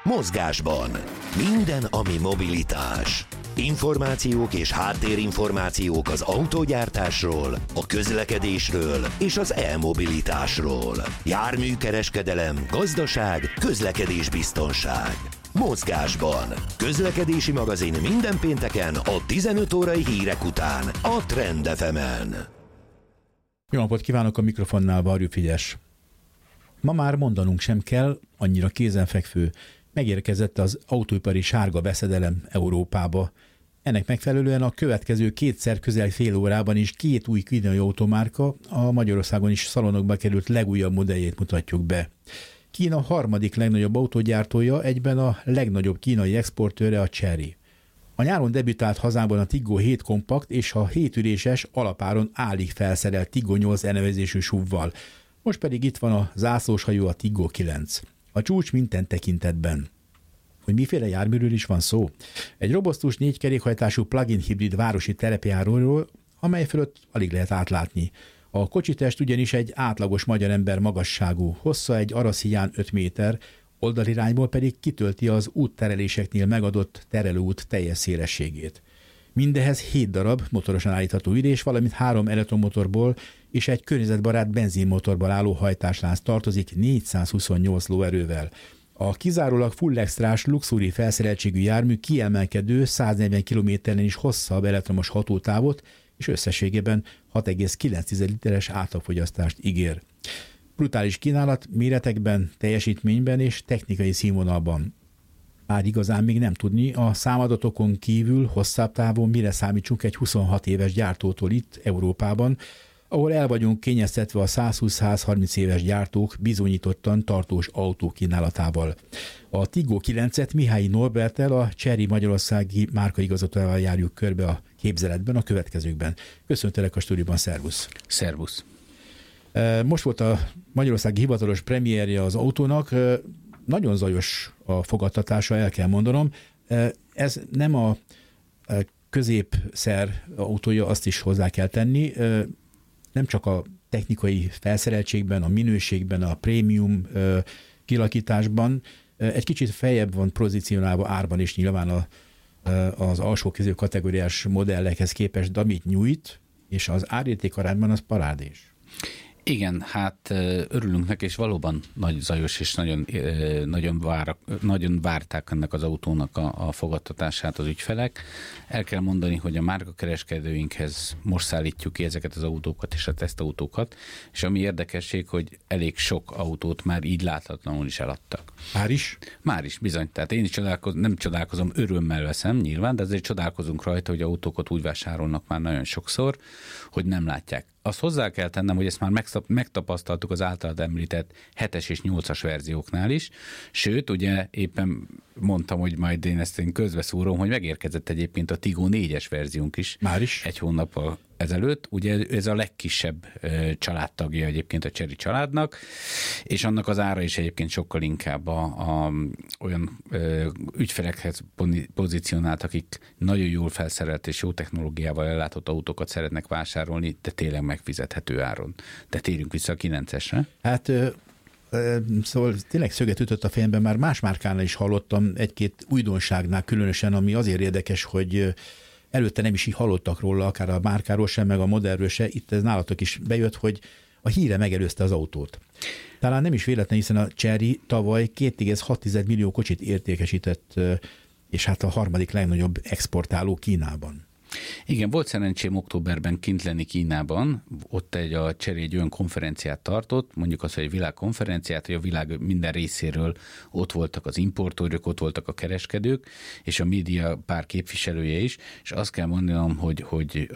Mozgásban. Minden, ami mobilitás. Információk és háttérinformációk az autógyártásról, a közlekedésről és az e-mobilitásról. Járműkereskedelem, gazdaság, közlekedésbiztonság. Mozgásban. Közlekedési magazin minden pénteken a 15 órai hírek után a Trend FM-en. Jó napot kívánok, a mikrofonnál Varjú Frigyes. Ma már mondanunk sem kell, annyira kézenfekvő. Megérkezett az autóipari sárga veszedelem Európába. Ennek megfelelően a következő kétszer közel fél órában is két új kínai automárka, a Magyarországon is szalonokba került legújabb modelljét mutatjuk be. Kína harmadik legnagyobb autógyártója, egyben a legnagyobb kínai exportőre a Chery. A nyáron debütált hazában a Tiggo 7 kompakt és a 7 üléses alapáron állig felszerelt Tiggo 8 elnevezésű SUV-val. Most pedig itt van a zászlóshajó, a Tiggo 9. A csúcs minden tekintetben. Hogy miféle járműről is van szó? Egy robosztus 4 kerékhajtású plug-in hibrid városi terepjáróról, amely fölött alig lehet átlátni. A kocsitest ugyanis egy átlagos magyar ember magasságú, hossza egy araszhíján 5 méter, oldalirányból pedig kitölti az úttereléseknél megadott terelőút teljes szélességét. Mindehez 7 darab motorosan állítható ülés, valamint 3 elektromotorból és egy környezetbarát benzinmotorból álló hajtáslánc tartozik 428 lóerővel. A kizárólag full extrás luxúri felszereltségű jármű kiemelkedő 140 km-nél is hosszabb elektromos hatótávot és összességében 6,9 literes átlagfogyasztást ígér. Brutális kínálat méretekben, teljesítményben és technikai színvonalban. Bár igazán még nem tudni, a számadatokon kívül hosszabb távon mire számítsunk egy 26 éves gyártótól itt Európában, ahol el vagyunk kényeztetve a 120-130 éves gyártók bizonyítottan tartós autókínálatával. A Tiggo 9-et Mihály Norberttel, a Chery magyarországi márkaigazgatójával járjuk körbe a képzeletben a következőkben. Köszöntelek a stúdióban, szervusz! Szervusz! Most volt a magyarországi hivatalos premierje az autónak, nagyon zajos a fogadtatása, el kell mondanom. Ez nem a középszer autója, azt is hozzá kell tenni, nem csak a technikai felszereltségben, a minőségben, a prémium kilakításban, egy kicsit feljebb van pozícionálva árban is nyilván az alsó közép kategóriás modellekhez képest, de amit nyújt, és az árérték arányban az parádés. Igen, hát örülünk neki, és valóban nagy zajos, és nagyon várták ennek az autónak a fogadtatását az ügyfelek. El kell mondani, hogy a márkakereskedőinkhez most szállítjuk ki ezeket az autókat és a tesztautókat, és ami érdekesség, hogy elég sok autót már így láthatatlanul is eladtak. Már is? Már is, bizony. Tehát én is nem csodálkozom, örömmel veszem nyilván, de azért csodálkozunk rajta, hogy autókat úgy vásárolnak már nagyon sokszor, hogy nem látják. Azt hozzá kell tennem, hogy ezt már megtapasztaltuk az általad említett 7-es és 8-as verzióknál is, sőt, ugye éppen mondtam, hogy majd én közbeszúrom, hogy megérkezett egyébként a Tiggo 4-es verziónk is. Már is? Egy hónappal ezelőtt. Ugye ez a legkisebb családtagja egyébként a Chery családnak, és annak az ára is egyébként sokkal inkább olyan ügyfelekhez pozícionált, akik nagyon jól felszerelt és jó technológiával ellátott autókat szeretnek vásárolni, de tényleg megfizethető áron. De térjünk vissza a 9-esre. Hát szóval tényleg szöget ütött a fejemben, már más márkánál is hallottam egy-két újdonságnál különösen, ami azért érdekes, hogy előtte nem is így hallottak róla, akár a márkáról sem, meg a modellről se. Itt ez nálatok is bejött, hogy a híre megelőzte az autót. Talán nem is véletlen, hiszen a Chery tavaly 2,6 millió kocsit értékesített, és hát a harmadik legnagyobb exportáló Kínában. Igen, volt szerencsém októberben kint lenni Kínában, ott a Chery egy olyan konferenciát tartott, mondjuk azt, hogy egy világkonferenciát, hogy a világ minden részéről ott voltak az importőrök, ott voltak a kereskedők, és a média pár képviselője is, és azt kell mondanom, hogy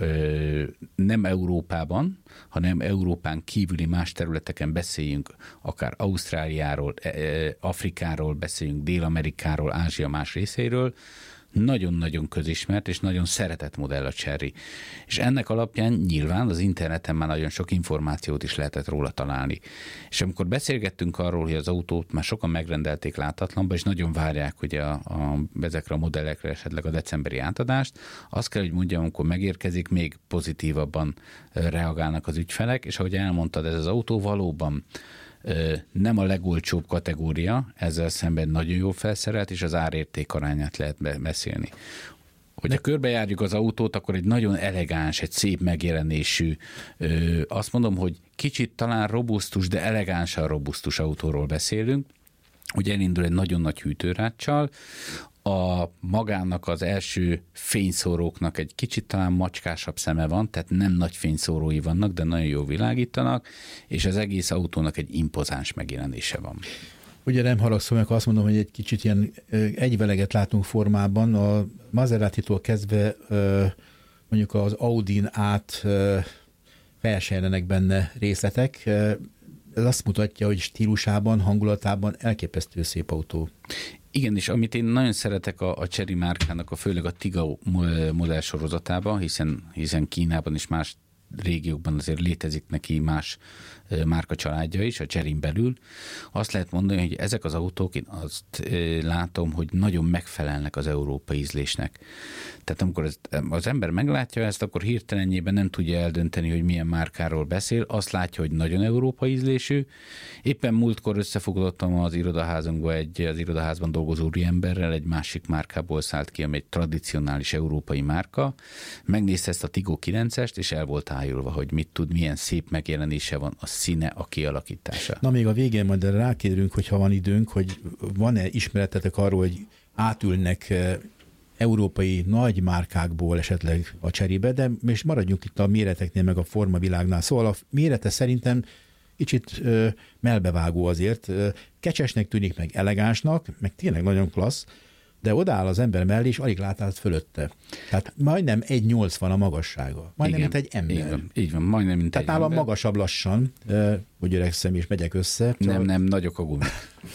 nem Európában, hanem Európán kívüli más területeken beszéljünk, akár Ausztráliáról, Afrikáról beszéljünk, Dél-Amerikáról, Ázsia más részeiről, nagyon-nagyon közismert és nagyon szeretett modell a Chery. És ennek alapján nyilván az interneten már nagyon sok információt is lehetett róla találni. És amikor beszélgettünk arról, hogy az autót már sokan megrendelték láthatlanba, és nagyon várják, hogy ezekre a modellekre esetleg a decemberi átadást, azt kell, hogy mondjam, amikor megérkezik, még pozitívabban reagálnak az ügyfelek, és ahogy elmondtad, ez az autó valóban nem a legolcsóbb kategória, ezzel szemben nagyon jól felszerelt, és az árérték arányát lehet beszélni. Hogyha körbejárjuk az autót, akkor egy nagyon elegáns, egy szép megjelenésű, azt mondom, hogy kicsit talán robusztus, de elegánsan robusztus autóról beszélünk. Ugye elindul egy nagyon nagy hűtőráccsal, a magának az első fényszóróknak egy kicsit talán macskásabb szeme van, tehát nem nagy fényszórói vannak, de nagyon jól világítanak, és az egész autónak egy impozáns megjelenése van. Ugye nem haragszom, akkor azt mondom, hogy egy kicsit ilyen egyveleget látunk formában. A Maserati-tól kezdve mondjuk az Audin át felsejlenek benne részletek. Ez azt mutatja, hogy stílusában, hangulatában elképesztő szép autó. Igen, és amit én nagyon szeretek a Chery márkának, főleg a Tiggo modell sorozatában, hiszen Kínában is más régiókban azért létezik neki más márka családja is, a Cheryn belül. Azt lehet mondani, hogy ezek az autók, én azt látom, hogy nagyon megfelelnek az európai ízlésnek. Tehát amikor az ember meglátja ezt, akkor hirtelenjében nem tudja eldönteni, hogy milyen márkáról beszél. Azt látja, hogy nagyon európai ízlésű. Éppen múltkor összefoglaltam az irodaházunkba az irodaházban dolgozó úriemberrel, egy másik márkából szállt ki, ami egy tradicionális európai márka. Megnézte ezt a Tiggo 9-est, és el volt ájulva, hogy mit tud, milyen szép megjelenése van, a színe, a kialakítása. Na még a végén majd rákérünk, hogyha van időnk, hogy van-e ismeretetek arról, hogy átülnek európai nagy márkákból esetleg a Cherybe, de és maradjunk itt a méreteknél, meg a formavilágnál. Szóval a mérete szerintem kicsit melbevágó azért. Kecsesnek tűnik, meg elegánsnak, meg tényleg nagyon klassz, de odaáll az ember mellé, és alig lát át fölötte. Tehát majdnem 1,80 a magassága. Majdnem, igen, mint egy ember. Így van, majdnem, mint tehát egy nálam ember. magasabb lassan, hogy öregszem és megyek össze. Nem, nagyok a gumik.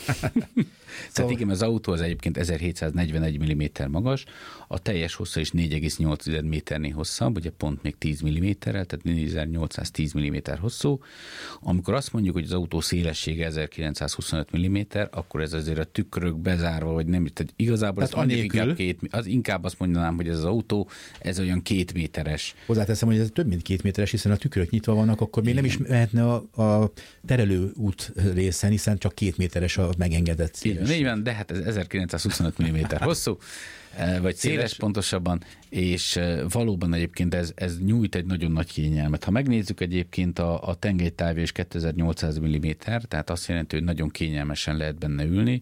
Tehát igen, az autó az egyébként 1741 mm magas, a teljes hossza is 4,8 méternél hosszabb, ugye pont még 10 mm-rel, tehát 4810 mm hosszú. Amikor azt mondjuk, hogy az autó szélessége 1925 mm, akkor ez azért a tükrök bezárva, vagy nem, tehát igazából tehát inkább azt mondanám, hogy ez az autó, ez olyan 2 méteres. Hozzáteszem, hogy ez több mint 2 méteres, hiszen a tükrök nyitva vannak, akkor még nem is mehetne a terelő út részen, hiszen csak 2 méteres a megengedett széles. Így van, de hát ez 1925 mm hosszú, vagy széles pontosabban, és valóban egyébként ez nyújt egy nagyon nagy kényelmet. Ha megnézzük egyébként a tengelytávja is 2800 mm, tehát azt jelenti, hogy nagyon kényelmesen lehet benne ülni,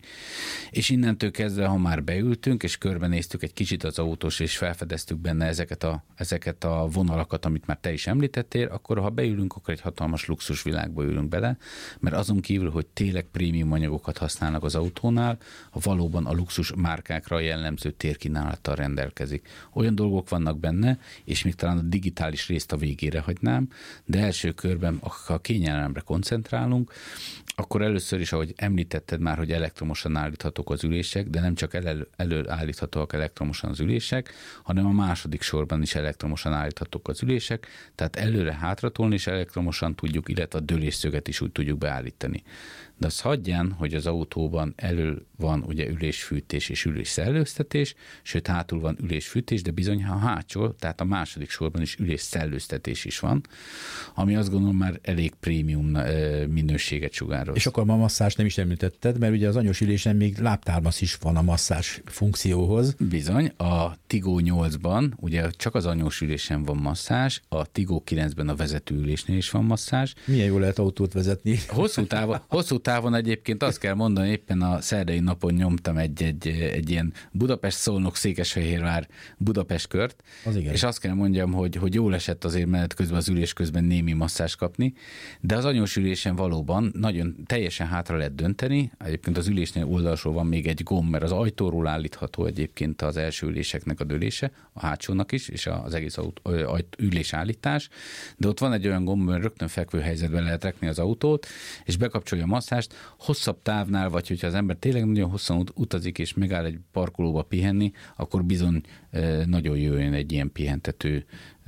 és innentől kezdve, ha már beültünk, és körbenéztük egy kicsit az autós, és felfedeztük benne ezeket a vonalakat, amit már te is említettél, akkor ha beülünk, akkor egy hatalmas luxus világba ülünk bele, mert azon kívül, hogy tényleg prémium anyagokat használnak az autónál, valóban a luxus márkákra jellemző térkínálattal rendelkezik. Olyan dolgok vannak benne, és még talán a digitális részt a végére hagynám, de első körben, ha a kényelemre koncentrálunk, akkor először is, ahogy említetted már, hogy elektromosan állíthatók az ülések, de nem csak elől állíthatóak elektromosan az ülések, hanem a második sorban is elektromosan állíthatók az ülések, tehát előre hátratolni is elektromosan tudjuk, illetve a dőlésszöget is úgy tudjuk beállítani. De azt hagyján, hogy az autóban elől van ugye ülésfűtés és ülésszellőztetés, sőt hátul van ülésfűtés, de bizony a hátsó, tehát a második sorban is ülésszellőztetés is van, ami azt gondolom már elég prémium minőséget sugároz. És akkor a masszázs nem is említetted, mert ugye az anyós ülésen még lábtármasz is van a masszázs funkcióhoz. Bizony, a Tiggo 8-ban ugye csak az anyós ülésen van masszázs, a Tiggo 9-ben a vezetőülésnél is van masszázs. Milyen jól lehet autót vezetni. Hosszú távon egyébként azt kell mondani, éppen a szerdai napon nyomtam egy ilyen Budapest-Szolnok-Székesfehérvár Budapest kört, és azt kell mondjam, hogy jól esett azért menet közben az ülés közben némi masszás kapni, de az anyós ülésen valóban nagyon teljesen hátra lehet dönteni, egyébként az ülésnél oldalsó van még egy gomb, mert az ajtóról állítható egyébként az első üléseknek a dőlése, a hátsónak is, és az egész ülésállítás, de ott van egy olyan gomb, mert rögtön fekvő helyzetben lehet rakni az autót, és bekapcsolja a masszást, hosszabb távnál, vagy hogyha az ember tényleg nagyon hosszan utazik, és megáll egy parkolóba pihenni, akkor bizony nagyon jöjjön egy ilyen pihentető,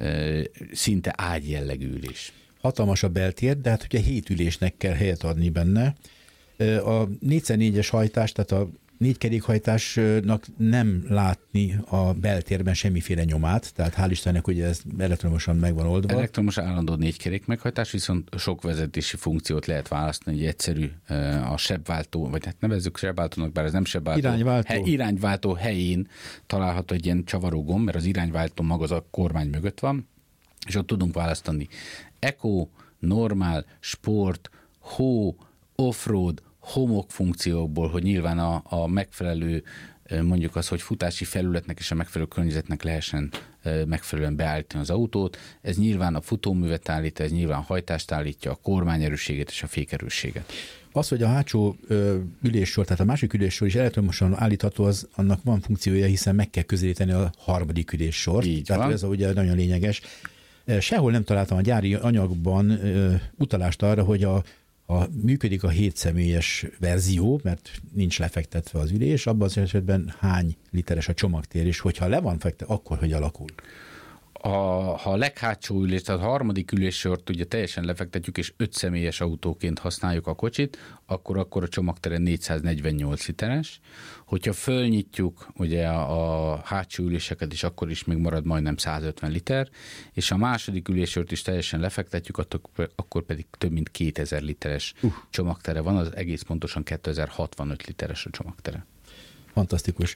szinte ágyjellegű ülés. Hatalmas a beltér, de hát ugye 7 ülésnek kell helyet adni benne. A 4x4-es hajtás, tehát a négykerékhajtásnak nem látni a beltérben semmiféle nyomát, tehát hál' Istennek, hogy ez elektromosan meg van oldva. Elektromos állandó négykerék meghajtás, viszont sok vezetési funkciót lehet választani, egy egyszerű a sebváltó, vagy hát nevezzük sebváltónak, bár ez nem sebváltó. Irányváltó helyén található egy ilyen csavaró gomb, mert az irányváltó maga az a kormány mögött van, és ott tudunk választani eco, normál, sport, hó, offroad, homok funkciókból, hogy nyilván a megfelelő, mondjuk az, hogy futási felületnek és a megfelelő környezetnek lehessen megfelelően beállítani az autót. Ez nyilván a futóművet állítja, ez nyilván a hajtást állítja, a kormányerősséget és a fékerősséget. Az, hogy a hátsó üléssor, tehát a másik üléssor is elektromosan állítható, az annak van funkciója, hiszen meg kell közelíteni a harmadik üléssort. Így tehát van. ez ugye nagyon lényeges. Sehol nem találtam a gyári anyagban utalást arra, hogy működik a 7 személyes verzió, mert nincs lefektetve az ülés, abban az esetben hány literes a csomagtér, és hogyha le van fektetve, akkor hogy alakul? Ha a leghátsó ülés, tehát a harmadik üléssort ugye teljesen lefektetjük, és 5 személyes autóként használjuk a kocsit, akkor a csomagtere 448 literes. Hogyha fölnyitjuk ugye a hátsó üléseket is, akkor is még marad majdnem 150 liter, és a második üléssort is teljesen lefektetjük, akkor pedig több mint 2000 literes csomagtere van, az egész pontosan 2065 literes a csomagtere. Fantasztikus.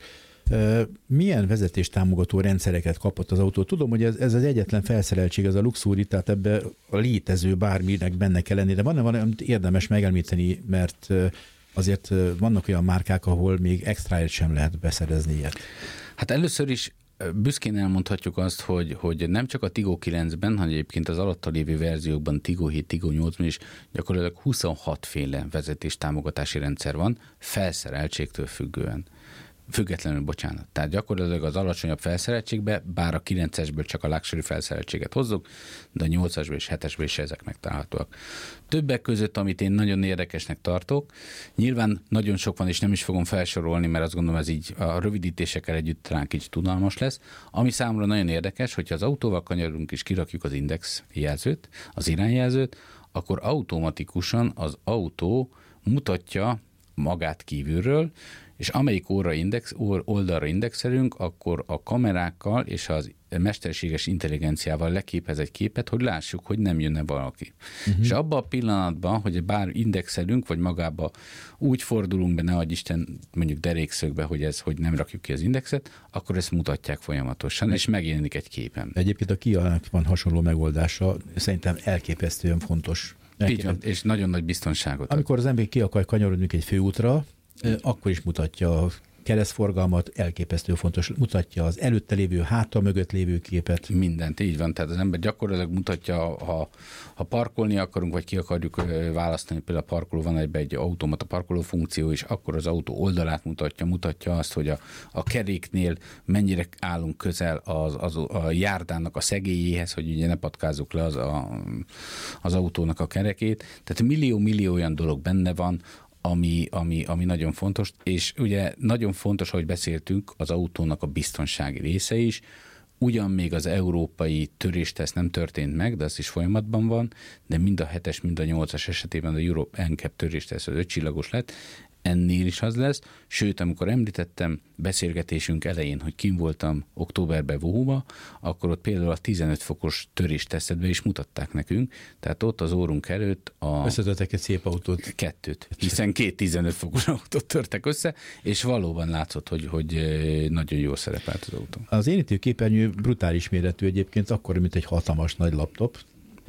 Milyen vezetéstámogató rendszereket kapott az autó? Tudom, hogy ez az egyetlen felszereltség, ez a Luxury, tehát ebbe a létező bárminek benne kell lenni, de van valamit érdemes megemlíteni, mert azért vannak olyan márkák, ahol még extra sem lehet beszerezni ilyet. Hát először is büszkén elmondhatjuk azt, hogy nem csak a Tiggo 9-ben, hanem egyébként az alatta lévő verziókban, Tiggo 7, Tiggo 8-ban is gyakorlatilag 26 féle vezetéstámogatási rendszer van, felszereltségtől függetlenül, bocsánat. Tehát gyakorlatilag az alacsonyabb felszereltségbe, bár a 9-esből csak a luxury felszereltséget hozzuk, de a 8-asből és 7-esből is ezek megtalálhatóak. Többek között, amit én nagyon érdekesnek tartok, nyilván nagyon sok van, és nem is fogom felsorolni, mert azt gondolom, ez így a rövidítésekkel együtt talán kicsit tudalmas lesz. Ami számomra nagyon érdekes, hogyha az autóval kanyarodunk és kirakjuk az index jelzőt, az irányjelzőt, akkor automatikusan az autó mutatja magát kívülről, és amelyik oldalra indexelünk, akkor a kamerákkal és az mesterséges intelligenciával leképez egy képet, hogy lássuk, hogy nem jönne valaki. És abban a pillanatban, hogy bár indexelünk, vagy magába úgy fordulunk be, ne adj Isten, mondjuk derékszögbe, hogy nem rakjuk ki az indexet, akkor ezt mutatják folyamatosan, és megjelenik egy képen. Egyébként a Kia-nak van hasonló megoldása, szerintem elképesztően fontos. Így van, és nagyon nagy biztonságot. Amikor az ember ki akar kanyarodni egy főútra, akkor is mutatja a keresztforgalmat, elképesztő fontos, mutatja az előtte lévő, háta mögött lévő képet. Mindent, így van, tehát az ember gyakorlatilag mutatja, ha parkolni akarunk, vagy ki akarjuk választani, például a parkoló, van egy automata parkoló funkció is, akkor az autó oldalát mutatja azt, hogy a keréknél mennyire állunk közel a járdának a szegélyéhez, hogy ugye ne patkázzuk le az autónak a kerekét. Tehát millió olyan dolog benne van, ami nagyon fontos, és ugye nagyon fontos, ahogy beszéltünk, az autónak a biztonsági része is. Ugyan még az európai törésteszt nem történt meg, de az is folyamatban van, de mind a 7-es, mind a 8-as esetében a Euro NCAP törésteszt az 5 csillagos lett, ennél is az lesz, sőt, amikor említettem beszélgetésünk elején, hogy kim voltam októberben Wuhuba, akkor ott például a 15 fokos töréstesztbe is mutatták nekünk, tehát ott az órunk előtt összetörtek egy szép autót. 2, hiszen 2 15 fokos autót törtek össze, és valóban látszott, hogy nagyon jól szerepelt az autó. Az érintőképernyő brutális méretű egyébként, akkor, mint egy hatalmas nagy laptop,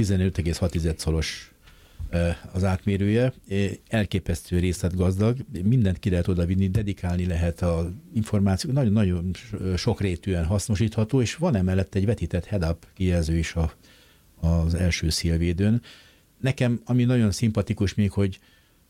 15,6 szoros az átmérője, elképesztő részletgazdag, mindent ki lehet oda vinni, dedikálni lehet az információk, nagyon-nagyon sokrétűen hasznosítható, és van emellett egy vetített head-up kijelző is az első szélvédőn. Nekem, ami nagyon szimpatikus még, hogy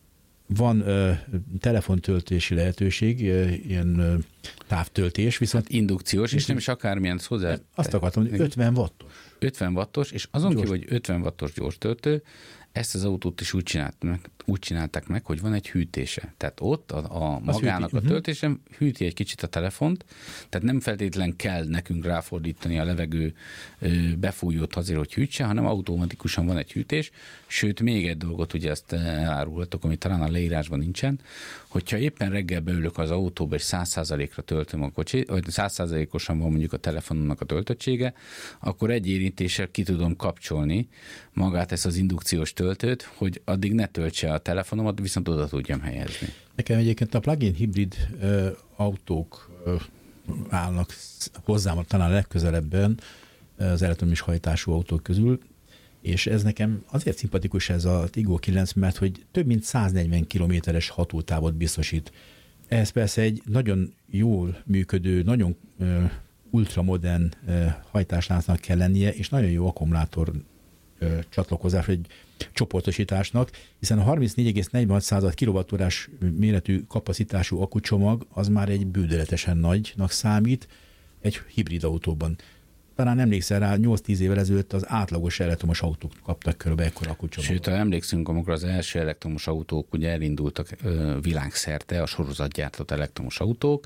van telefontöltési lehetőség, ilyen távtöltés, viszont indukciós, és nem is akármilyen hozzá. Azt akartam, hogy 50 wattos. 50 wattos, és azon kívül, hogy 50 wattos gyors töltő, ezt az autót is úgy csinálták meg, hogy van egy hűtése. Tehát ott a magának a töltésen hűti egy kicsit a telefont, tehát nem feltétlen kell nekünk ráfordítani a levegő befújót azért, hogy hűtse, hanem automatikusan van egy hűtés. Sőt, még egy dolgot ugye ezt elárulhatok, ami talán a leírásban nincsen, hogyha éppen reggel beülök az autóba, és 100%-ra töltöm a kocsit, vagy 100%-osan van mondjuk a telefonomnak a töltöttsége, akkor egy érintéssel ki tudom kapcsolni magát ezt az indukciós töltőt, hogy addig ne töltse a telefonomat, viszont oda tudjam helyezni. Nekem egyébként a plug-in hibrid autók állnak hozzám talán legközelebben az elektromos hajtású autók közül, és ez nekem azért szimpatikus ez a Tiggo 9, mert hogy több mint 140 kilométeres hatótávot biztosít. Ez persze egy nagyon jól működő, nagyon ultramodern hajtásláncnak kell lennie, és nagyon jó akkumulátor csatlakozás, egy csoportosításnak, hiszen a 34,46 kWh méretű kapacitású akkucsomag az már egy bődöletesen nagynak számít egy hibrid autóban. Talán emlékszel rá, 8-10 évvel ezelőtt az átlagos elektromos autók kaptak körülbelül ekkora akkucsomagot. Sőt, ha emlékszünk, amikor az első elektromos autók ugye elindultak világszerte, a sorozatgyártott elektromos autók,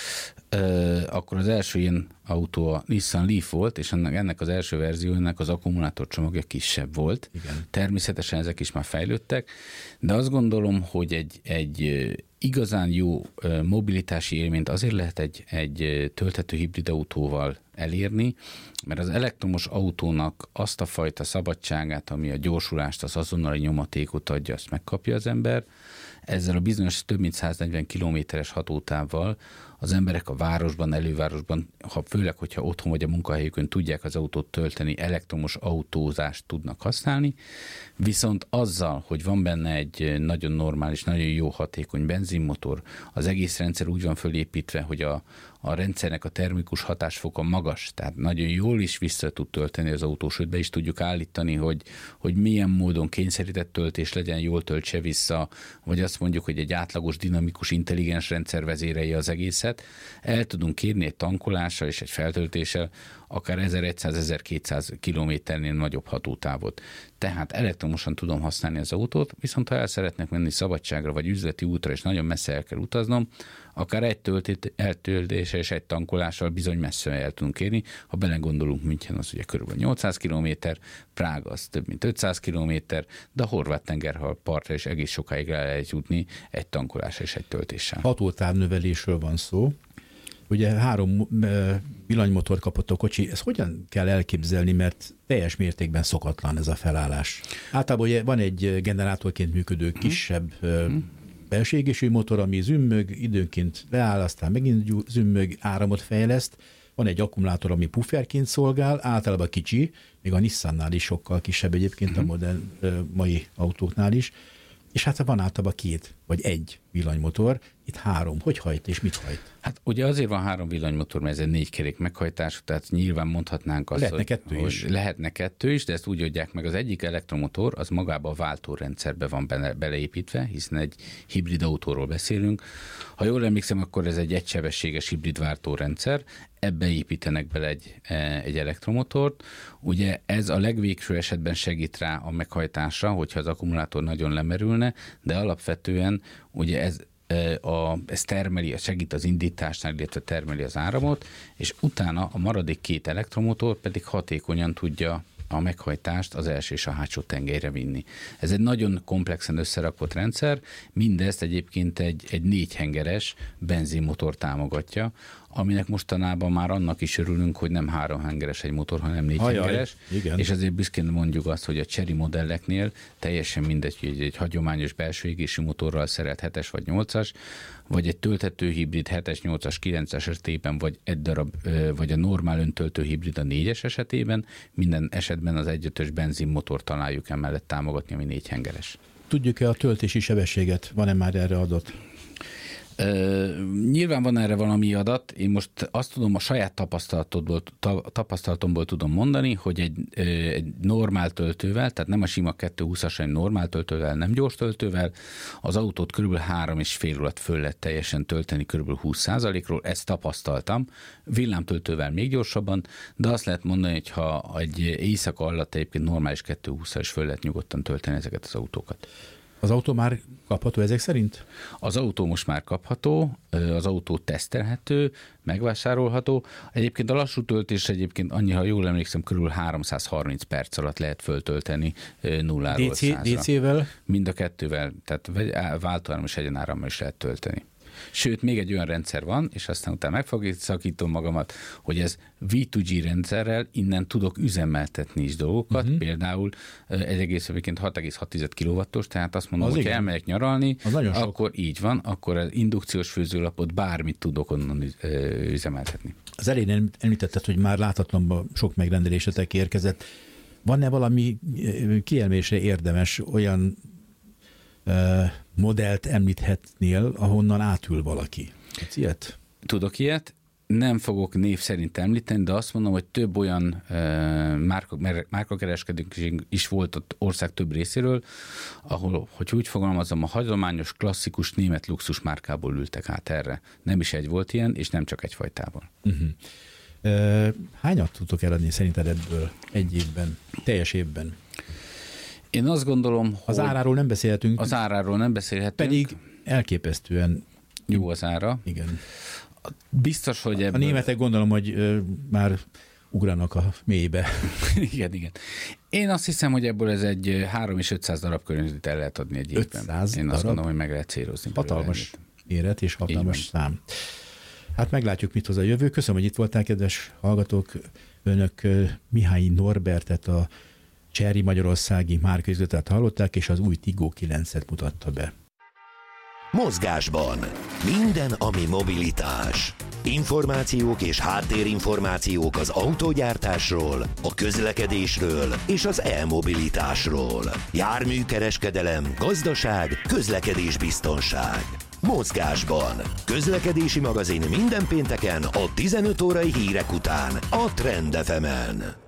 akkor az első ilyen autó a Nissan Leaf volt, és ennek az első verziónak az akkumulátorcsomagja kisebb volt. Igen. Természetesen ezek is már fejlődtek, de azt gondolom, hogy egy igazán jó mobilitási élményt azért lehet egy tölthető hibrid autóval elérni, mert az elektromos autónak azt a fajta szabadságát, ami a gyorsulást, az azonnali nyomatékot adja, azt megkapja az ember. Ezzel a bizonyos több mint 140 kilométeres hatótávval az emberek a városban, elővárosban, főleg, hogyha otthon vagy a munkahelyükön tudják az autót tölteni, elektromos autózást tudnak használni, viszont azzal, hogy van benne egy nagyon normális, nagyon jó hatékony benzinmotor, az egész rendszer úgy van fölépítve, hogy a rendszernek a termikus hatásfoka magas, tehát nagyon jól is vissza tud tölteni az autó, sőt be is tudjuk állítani, hogy milyen módon kényszerített töltés legyen, jól töltse vissza, vagy azt mondjuk, hogy egy átlagos, dinamikus, intelligens rendszer vezérelje az egészet. El tudunk kérni egy tankolással és egy feltöltéssel akár 1100-1200 kilométernél nagyobb hatótávot. Tehát elektromosan tudom használni az autót, viszont ha el szeretnek menni szabadságra vagy üzleti útra, és nagyon messze el kell utaznom, akár egy eltöltéssel és egy tankolással bizony messze el tudunk érni. Ha belegondolunk, München az ugye körülbelül 800 km, Prága az több mint 500 km, de a Horvát-tengerhal partra is egész sokáig el lehet jutni egy tankolás és egy töltéssel. Hatótávnövelésről van szó. Ugye 3 villanymotor kapott a kocsi, ezt hogyan kell elképzelni, mert teljes mértékben szokatlan ez a felállás. Általában ugye van egy generátorként működő kisebb belső égésű motor, ami zümmög, időnként leáll, aztán megint zümmög, áramot fejleszt. Van egy akkumulátor, ami pufferként szolgál, általában kicsi, még a Nissannál is sokkal kisebb egyébként, a modern mai autóknál is. És hát van általában 2 vagy 1 villanymotor, itt 3. Hogy hajt és mit hajt? Hát ugye azért van 3 villanymotor, mert ez egy 4 kerék meghajtású, tehát nyilván mondhatnánk azt, lehetne kettő is, de ezt úgy adják meg. Az egyik elektromotor, az magába a váltórendszerbe van beleépítve, hiszen egy hibrid autóról beszélünk. Ha jól emlékszem, akkor ez egy egysebességes hibrid váltórendszer, ebbe építenek bele egy elektromotort. Ugye ez a legvégső esetben segít rá a meghajtásra, hogyha az akkumulátor nagyon lemerülne, de alapvetően ugye ez termeli, segít az indításnál, illetve termeli az áramot, és utána a maradék 2 elektromotor pedig hatékonyan tudja a meghajtást az első és a hátsó tengelyre vinni. Ez egy nagyon komplexen összerakott rendszer, mindezt egyébként egy 4 hengeres benzinmotor támogatja, aminek mostanában már annak is örülünk, hogy nem 3 hengeres egy motor, hanem 4 hengeres, és azért büszkén mondjuk azt, hogy a Chery modelleknél teljesen mindegy, hogy egy hagyományos belső égésű motorral szerelt 7-es vagy 8-as, vagy egy tölthető hibrid 7-es, 8-as, 9-es esetében, vagy egy darab, vagy a normál öntöltő hibrid a 4-es esetében, minden esetben az 1.5-ös benzinmotor találjuk emellett támogatni, ami 4 hengeres. Tudjuk-e a töltési sebességet? Van-e már erre adott? Nyilván van erre valami adat. Én most azt tudom, a saját tapasztalatomból tudom mondani, hogy egy normál töltővel, tehát nem a sima 220-as, hanem normál töltővel, nem gyors töltővel, az autót kb. 3,5 alatt föl lehet teljesen tölteni kb. 20%-ról, ezt tapasztaltam. Villámtöltővel még gyorsabban, de azt lehet mondani, hogy ha egy éjszaka alatt egyébként normális 220-as is föl lehet nyugodtan tölteni ezeket az autókat. Az autó már kapható ezek szerint? Az autó most már kapható, az autó tesztelhető, megvásárolható. Egyébként a lassú töltés egyébként annyi, ha jól emlékszem, körül 330 perc alatt lehet föltölteni 0-ról 100-ra. DC-vel? Mind a kettővel, tehát váltóáram és egyenárammal is lehet tölteni. Sőt, még egy olyan rendszer van, és aztán utána megszakítom magamat, hogy ez V2G rendszerrel innen tudok üzemeltetni is dolgokat, például egy egész 6,6 kW-os, tehát azt mondom, hogy elmegyek nyaralni, akkor így van, akkor az indukciós főzőlapot bármit tudok onnan üzemeltetni. Az elején említetted, hogy már láthatatlanban sok megrendelésetek érkezett. Van-e valami kielmésre érdemes olyan modellt említhetnél, ahonnan átül valaki? Tudsz ilyet? Tudok ilyet. Nem fogok név szerint említeni, de azt mondom, hogy több olyan márkakereskedők is volt az ország több részéről, ahol, hogy úgy fogalmazom, a hagyományos, klasszikus német luxus márkából ültek át erre. Nem is egy volt ilyen, és nem csak egyfajtában. Hányat tudtok eladni szerinted ebből egy évben, teljes évben? Én azt gondolom, hogy... Az áráról nem beszélhetünk. Az áráról nem beszélhetünk. Pedig elképesztően jó az ára. Igen. Biztos, hogy ebből... A németek gondolom, hogy már ugranak a mélybe. Igen. Én azt hiszem, hogy ebből ez egy 300 és 500 darab környezet el lehet adni egy évben. 500 Én azt gondolom, hogy meg lehet célozni. Hatalmas méret és hatalmas szám. Hát meglátjuk, mit hoz a jövő. Köszönöm, hogy itt voltál, kedves hallgatók. Önök Mihály Norbertet, a Chery magyarországi márkaüzletet hallották, és az új Tiggo 9-et mutatta be. Mozgásban. Minden, ami mobilitás. Információk és háttérinformációk az autógyártásról, a közlekedésről és az e-mobilitásról. Járműkereskedelem, gazdaság, közlekedésbiztonság. Mozgásban. Közlekedési magazin minden pénteken a 15 órai hírek után a Trend FM-en.